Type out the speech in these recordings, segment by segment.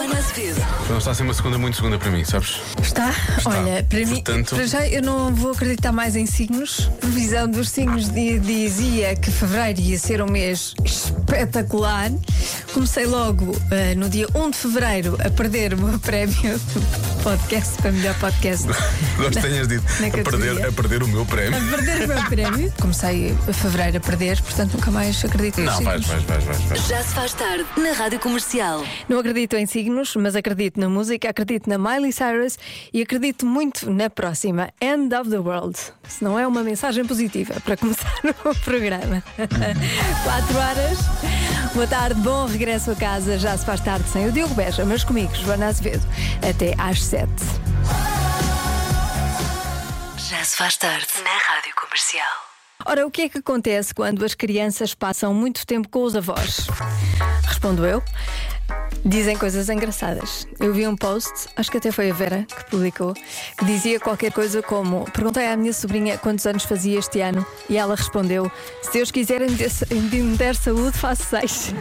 Joana Azevedo. Não está a ser uma segunda muito segunda para mim, sabes? Está? Olha, para mim, Portanto- para já eu não vou acreditar mais em signos. A previsão dos signos dizia que fevereiro ia ser um mês espetacular. Comecei logo no dia 1 de fevereiro a perder o meu prémio do podcast para melhor podcast. Gosto que tenhas dito na categoria. a perder o meu prémio. A perder o meu prémio. Comecei a fevereiro a perder, portanto nunca mais acredito em Não, signos. vais. Já se faz tarde na Rádio Comercial. Não acredito em signos, mas acredito na música, acredito na Miley Cyrus e acredito muito na próxima End of the World. Se não é uma mensagem positiva para começar o programa. 4 horas. Boa tarde, bom regresso a casa. Já se faz tarde sem o Diogo Beja, mas comigo, Joana Azevedo, até às 7. Já se faz tarde na Rádio Comercial. Ora, o que é que acontece quando as crianças passam muito tempo com os avós? Respondo eu. Dizem coisas engraçadas. Eu vi um post, acho que até foi a Vera que publicou, que dizia qualquer coisa como: perguntei à minha sobrinha quantos anos fazia este ano e ela respondeu: se Deus quiser me der saúde, faço 6.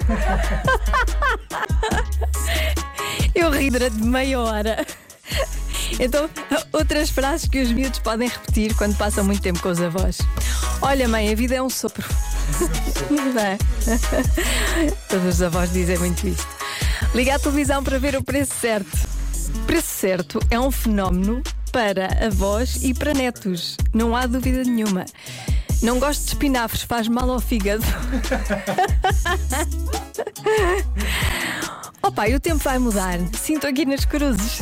Eu ri durante meia hora. Então, outras frases que os miúdos podem repetir quando passam muito tempo com os avós: olha, mãe, a vida é um sopro. Não é? Todos os avós dizem muito isto. Liga à televisão para ver o preço certo. O preço certo é um fenómeno para avós e para netos. Não há dúvida nenhuma. Não gosto de espinafres, faz mal ao fígado. Opa, e o tempo vai mudar. Sinto aqui nas cruzes.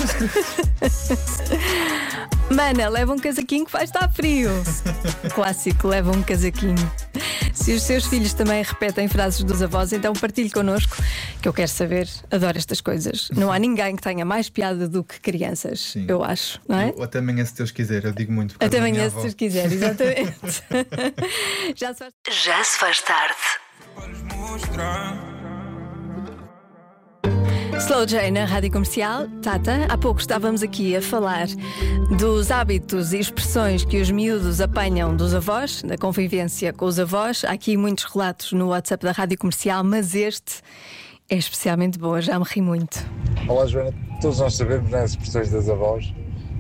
Mana, leva um casaquinho que vai estar frio. Clássico, leva um casaquinho. Se os seus filhos também repetem frases dos avós, então partilhe connosco, que eu quero saber. Adoro estas coisas. Não há ninguém que tenha mais piada do que crianças. Sim. Eu acho, não é? Ou até amanhã, se Deus quiser, eu digo muito. Até amanhã, se Deus quiser, exatamente. Já se faz tarde. Slow J na Rádio Comercial. Tata, há pouco estávamos aqui a falar dos hábitos e expressões que os miúdos apanham dos avós, da convivência com os avós. Há aqui muitos relatos no WhatsApp da Rádio Comercial, mas este é especialmente bom, já me ri muito. Olá, Joana, todos nós sabemos, né, as expressões das avós.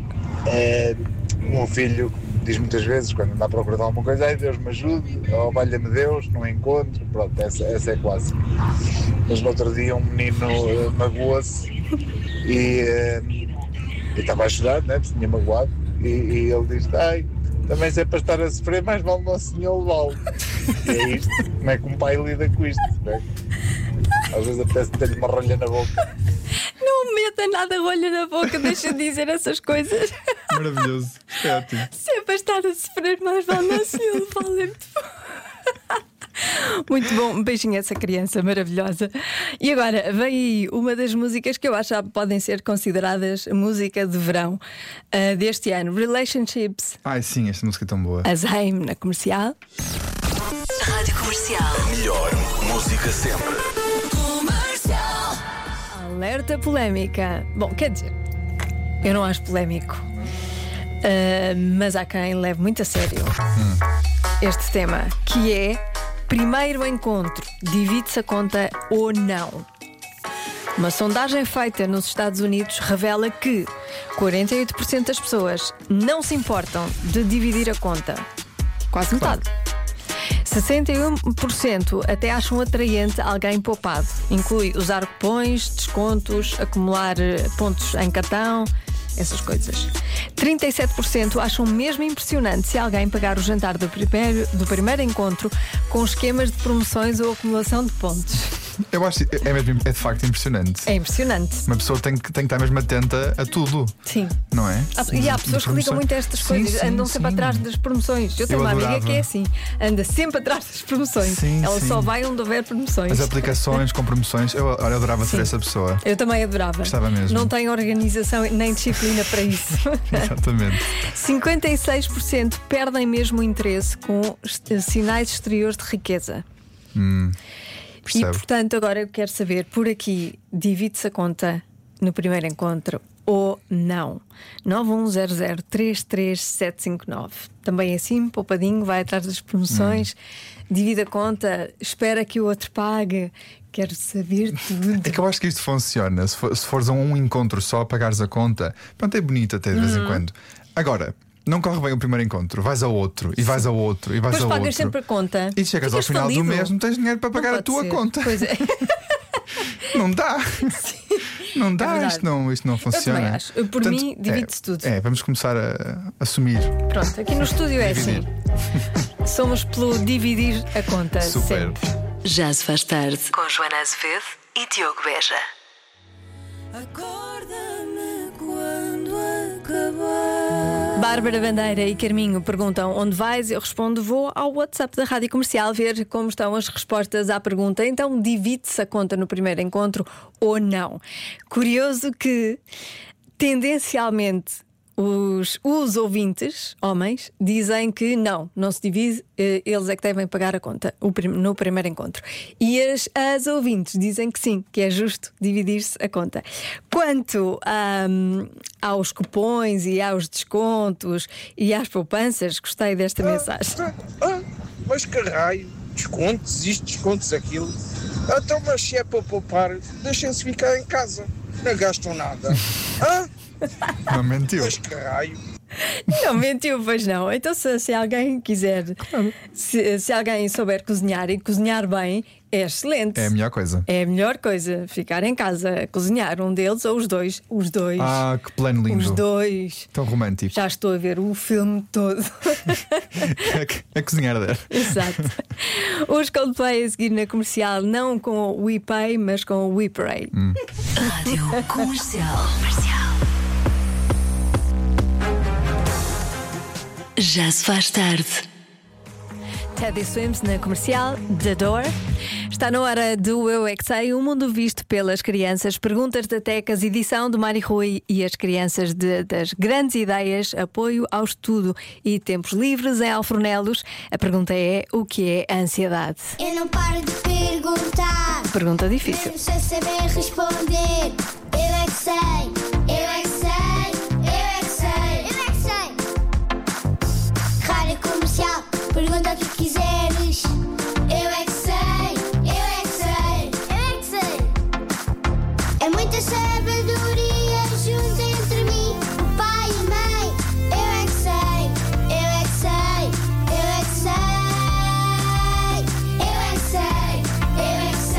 O meu filho diz muitas vezes, quando anda à procura de alguma coisa: ai, Deus me ajude, ou valha-me Deus, não encontro. Pronto, essa é clássica. Mas no outro dia um menino magoou-se e estava a chorar, né, porque tinha magoado, e ele disse: ai, também se é para estar a sofrer, mais vale Nosso Senhor levá-lo. E é isto, como é que um pai lida com isto, né? Às vezes apetece ter-lhe uma rolha na boca. Não meta nada rolha na boca, deixa de dizer essas coisas. Maravilhoso, é ótimo. Se é para estar a sofrer, mais vale Nosso Senhor levá-lo. Muito bom, um beijinho a essa criança maravilhosa. E agora vem aí uma das músicas que eu acho que podem ser consideradas música de verão deste ano: Relationships. Ai sim, esta música é tão boa. A Zayn na Comercial. Rádio Comercial. Melhor música sempre. Alerta polémica. Bom, quer dizer, eu não acho polémico, mas há quem leve muito a sério este tema, que é: primeiro encontro, divide-se a conta ou não? Uma sondagem feita nos Estados Unidos revela que 48% das pessoas não se importam de dividir a conta. Quase metade. 61% até acham atraente alguém poupado. Inclui usar cupons, descontos, acumular pontos em cartão, essas coisas. 37% acham mesmo impressionante se alguém pagar o jantar do primeiro encontro com esquemas de promoções ou acumulação de pontos. Eu acho que é de facto impressionante. É impressionante. Uma pessoa tem que estar mesmo atenta a tudo. Sim. Não é? E há pessoas que ligam muito a estas coisas, andam sempre atrás das promoções. Eu tenho uma amiga que é assim, anda sempre atrás das promoções. Ela só vai onde houver promoções. As aplicações com promoções, eu adorava ser essa pessoa. Eu também adorava. Gostava mesmo. Não tenho organização nem disciplina para isso. Exatamente. 56% perdem mesmo o interesse com sinais exteriores de riqueza. E portanto agora eu quero saber, por aqui, divide-se a conta no primeiro encontro ou não? 910033759. Também assim, poupadinho, vai atrás das promoções, divide a conta, espera que o outro pague. Quero saber tudo. É que eu acho que isto funciona. Se fores a um encontro só a pagares a conta, pronto, é bonito até de vez em quando. Agora, não corre bem o primeiro encontro, vais ao outro, e vais ao outro, e vais Depois ao pagas outro. sempre a conta. E chegas ao final do mês, não tens dinheiro para pagar a tua conta. Pois é. Não dá. Não dá, verdade. isto não funciona. Eu também acho. Por mim, divide-se tudo. Vamos começar a assumir. Pronto, aqui no estúdio é assim. Somos pelo dividir a conta. Super. Sempre. Já se faz tarde. Com Joana Azevedo e Diogo Beja. Acorda-me quando acabar. Bárbara Bandeira e Carminho perguntam onde vais. Eu respondo: vou ao WhatsApp da Rádio Comercial ver como estão as respostas à pergunta. Então divide-se a conta no primeiro encontro ou não? Curioso que tendencialmente os ouvintes, homens, dizem que não se divide, eles é que devem pagar a conta no primeiro encontro. E as ouvintes dizem que sim, que é justo dividir-se a conta. Quanto aos cupons e aos descontos e às poupanças, gostei desta mensagem. Mas que raio, descontos isto, descontos aquilo. Então, mas se é para poupar, deixem-se ficar em casa, não gastam nada. Não mentiu. Mas que raio. Não mentiu, pois não. Então, se alguém quiser, se alguém souber cozinhar e cozinhar bem, é excelente. É a melhor coisa. É a melhor coisa, ficar em casa a cozinhar, um deles ou os dois. Os dois. Ah, que plano lindo. Os dois. Tão romântico. Já estou a ver o filme todo. A cozinhar dela. Exato. Os Coldplay a seguir na Comercial, não com o We Pay, mas com o We Pray. Rádio Comercial. Já se faz tarde. Teddy Swims na Comercial, The Door. Está na hora do Eu é que Sei, um mundo visto pelas crianças. Perguntas da Tecas, edição do Mário Rui e as crianças das grandes ideias, apoio ao estudo e tempos livres em Alfornelos. A pergunta é: o que é a ansiedade? Eu não paro de perguntar, Pergunta difícil. mesmo sem saber responder. Eu é que sei, eu é que sei, eu é que sei, eu é que sei. Rádio Comercial, pergunta o que quiseres. Eu é que sei, eu é que sei, eu é que sei. É muita sabedoria junto entre mim, o pai e a mãe. Eu é que sei, eu é que sei, eu é que sei. Eu é que sei, eu é que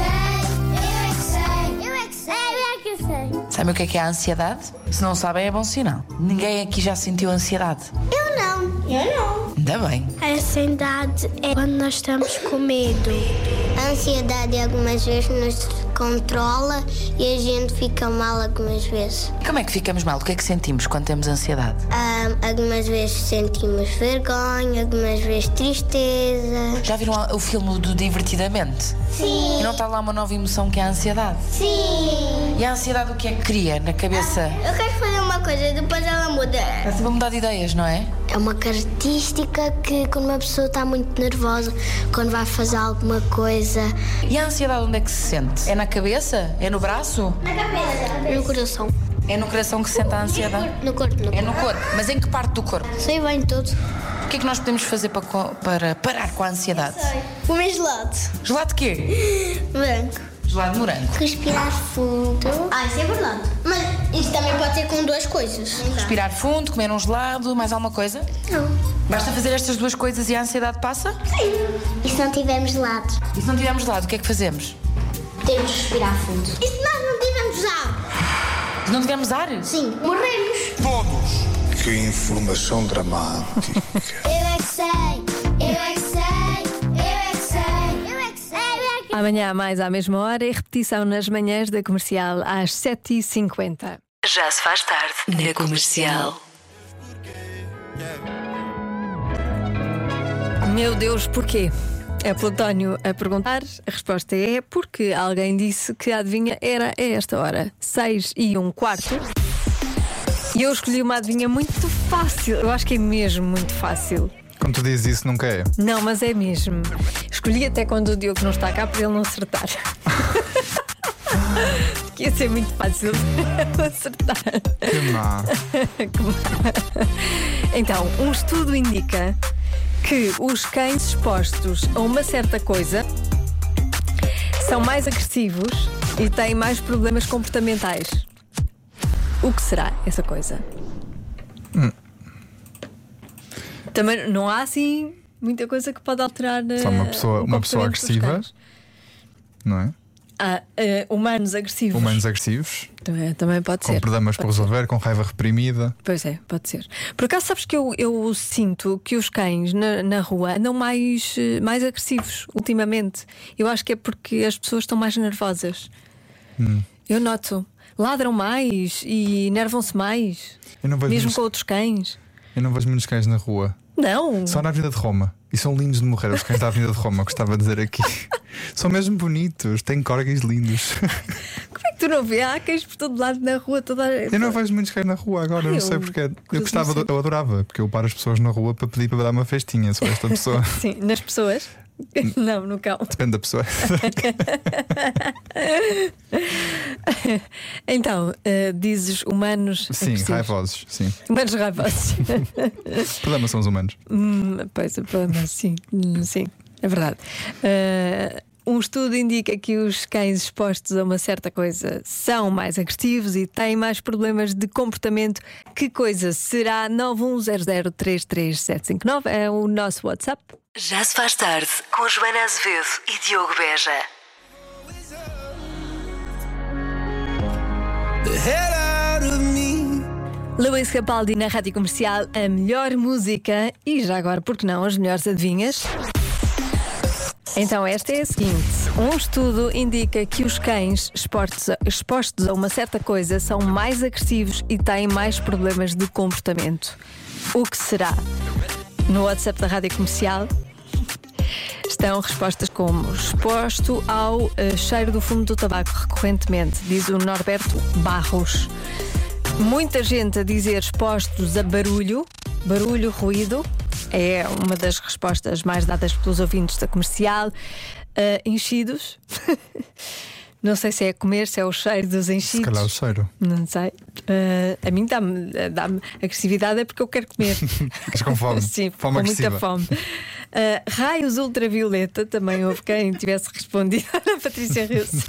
sei, eu é que sei, eu é que sei, eu é que sei. Sabe o que é a ansiedade? Se não sabem, é bom sinal. Ninguém aqui já sentiu ansiedade. Eu não. Ainda bem. A ansiedade é quando nós estamos com medo. A ansiedade algumas vezes nos controla e a gente fica mal algumas vezes. Como é que ficamos mal? O que é que sentimos quando temos ansiedade? Algumas vezes sentimos vergonha, algumas vezes tristeza. Já viram o filme do Divertidamente? Sim. E não está lá uma nova emoção que é a ansiedade? Sim. E a ansiedade o que é que cria na cabeça? Eu quero fazer uma coisa, depois ela muda. Está sempre a mudar de ideias, não é? É uma característica que quando uma pessoa está muito nervosa, quando vai fazer alguma coisa. E a ansiedade onde é que se sente? É na cabeça? É no braço? Na cabeça. No coração. É no coração que se sente a ansiedade? No corpo. É no corpo. Mas em que parte do corpo? Sei bem tudo. O que é que nós podemos fazer para parar com a ansiedade? Comer gelado. Gelado de quê? Branco. Gelado de morango. Respirar fundo. Isso é verdade. Mas isso também pode ser com duas coisas. Respirar fundo, comer um gelado, mais alguma coisa? Não. Basta fazer estas duas coisas e a ansiedade passa? Sim. E se não tivermos gelado? E se não tivermos gelado, o que é que fazemos? Temos de respirar fundo. E se nós não tivermos ar? Se não tivermos ar? Sim. Morremos. Que informação dramática. Eu é que sei. Eu é que sei. Eu é que sei. Eu é que sei. Eu é que Amanhã, mais à mesma hora, e repetição nas manhãs da Comercial às 7h50. Já se faz tarde na Comercial. Meu Deus, porquê? É Plutónio a perguntar. A resposta é porque alguém disse que a adivinha era a esta hora, 6:15. E eu escolhi uma adivinha muito fácil. Eu acho que é mesmo muito fácil. Quando tu dizes isso, nunca é. Não, mas é mesmo. Escolhi até quando o Diogo não está cá para ele não acertar. que ia ser muito fácil acertar. Que má. Então, um estudo indica que os cães expostos a uma certa coisa são mais agressivos e têm mais problemas comportamentais. O que será essa coisa? Também não há assim muita coisa que pode alterar. Só uma pessoa agressiva, cães. não é? Humanos agressivos. Humanos agressivos, Também pode com ser. problemas para resolver, com raiva reprimida. Pois é, pode ser. Por acaso sabes que eu sinto que os cães na rua andam mais agressivos ultimamente. Eu acho que é porque as pessoas estão mais nervosas. Eu noto. Ladram mais e enervam-se mais. Eu não vejo Mesmo muitos- com outros cães. Eu não vejo muitos cães na rua. Não. Só na Avenida de Roma. E são lindos de morrer, os cães da Avenida de Roma, gostava de dizer aqui. São mesmo bonitos, têm corgis lindos. Como é que tu não vês? Há cães por todo lado na rua. Eu não vejo muitos cães na rua agora, Ai, não eu sei porque. Eu cruzo gostava, sempre. eu adorava, porque eu paro as pessoas na rua para pedir para dar uma festinha. Sou esta pessoa. Sim, nas pessoas? Não, no cão. Depende da pessoa. Então, dizes humanos Sim, agressivos. raivosos, sim. Humanos raivosos. O problema são os humanos. Pois, o problema, sim, sim, é verdade. Um estudo indica que os cães expostos a uma certa coisa são mais agressivos e têm mais problemas de comportamento. Que coisa será? 910033759 é o nosso WhatsApp. Já se faz tarde com Joana Azevedo e Diogo Beja. Luís Capaldi na Rádio Comercial, a melhor música e já agora, por que não, as melhores adivinhas? Então esta é a seguinte: um estudo indica que os cães expostos a uma certa coisa são mais agressivos e têm mais problemas de comportamento. O que será? No WhatsApp da Rádio Comercial estão respostas como: exposto ao cheiro do fumo do tabaco recorrentemente, diz o Norberto Barros. Muita gente a dizer expostos a barulho, ruído. É uma das respostas mais dadas pelos ouvintes da Comercial. Enchidos. Não sei se é comer, se é o cheiro dos enchidos. Se calhar o cheiro. Não sei. A mim dá-me agressividade, é porque eu quero comer. Ficas com fome. Sim, Fome com agressiva. muita fome. Raios ultravioleta, também houve quem tivesse respondido. A Patrícia riu-se.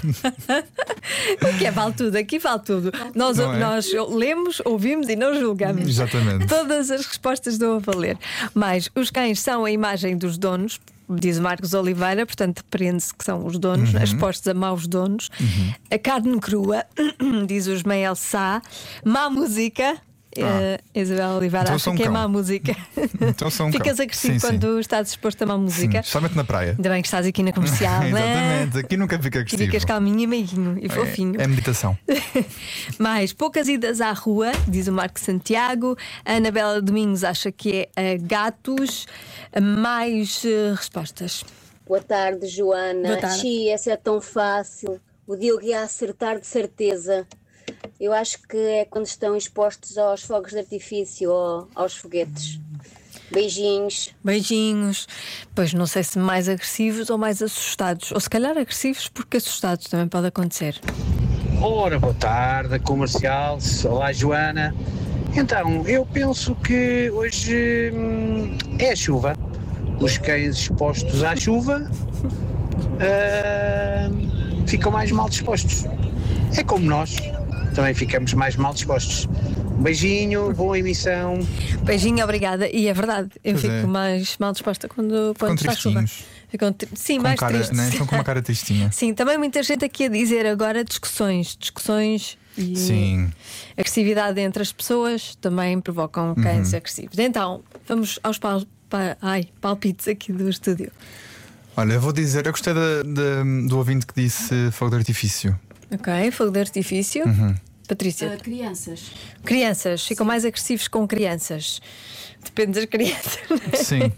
O que é? Vale tudo, aqui vale tudo. Nós lemos, ouvimos e não julgamos. Exatamente. Todas as respostas dão a valer. Mas os cães são a imagem dos donos, diz o Marcos Oliveira, portanto prende-se que são os donos, expostos a maus donos. A carne crua, diz o Ismael Sá. Má música. Isabel Oliveira Então acha sou um que é cão. má música. Então sou um Ficas cão. agressivo Sim, quando estás exposto a má Sim, música. especialmente na praia. Ainda bem que estás aqui na Comercial, não é? Exatamente, aqui nunca fica E agressivo. ficas calminho e meiguinho e fofinho. É meditação. Mais poucas idas à rua, diz o Marco Santiago. A Anabela Domingos acha que é gatos. Mais respostas. Boa tarde, Joana. Boa tarde. Xi, essa é tão fácil. O Diogo ia acertar de certeza. Eu acho que é quando estão expostos aos fogos de artifício ou aos foguetes. Beijinhos. Beijinhos. Pois não sei se mais agressivos ou mais assustados. Ou se calhar agressivos porque assustados também pode acontecer. Ora, boa tarde, Comercial. Olá, Joana. Então, eu penso que hoje é a chuva. Os cães expostos à chuva ficam mais mal dispostos. É como nós, também ficamos mais mal dispostos. Um beijinho, boa emissão. Beijinho, obrigada. E é verdade, eu Pois fico é. mais mal disposta quando Ficam está a chuva. tristinhos. Sim, Com mais cara, tristes. né? Estão com uma cara tristinha. Sim, também muita gente aqui a dizer agora discussões e Sim. agressividade entre as pessoas também provocam cães agressivos. Então, vamos aos palpites aqui do estúdio. Olha, eu vou dizer, eu gostei do ouvinte que disse fogo de artifício. Ok, fogo de artifício. Patrícia. Crianças, ficam mais agressivos com crianças. Depende das crianças. Sim.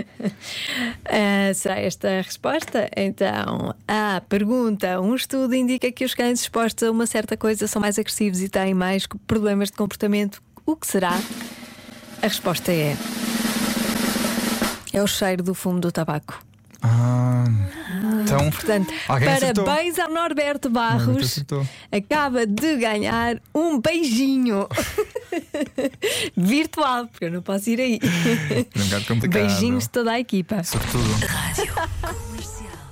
Será esta a resposta? Então, pergunta: um estudo indica que os cães expostos a uma certa coisa são mais agressivos e têm mais problemas de comportamento. O que será? A resposta é o cheiro do fumo do tabaco. Então, Portanto, alguém acertou. parabéns ao Norberto Norberto Barros. acertou. Acaba de ganhar um beijinho virtual, porque eu não posso ir aí. É um bocado complicado. Beijinhos de toda a equipa. Sobretudo. Rádio Comercial.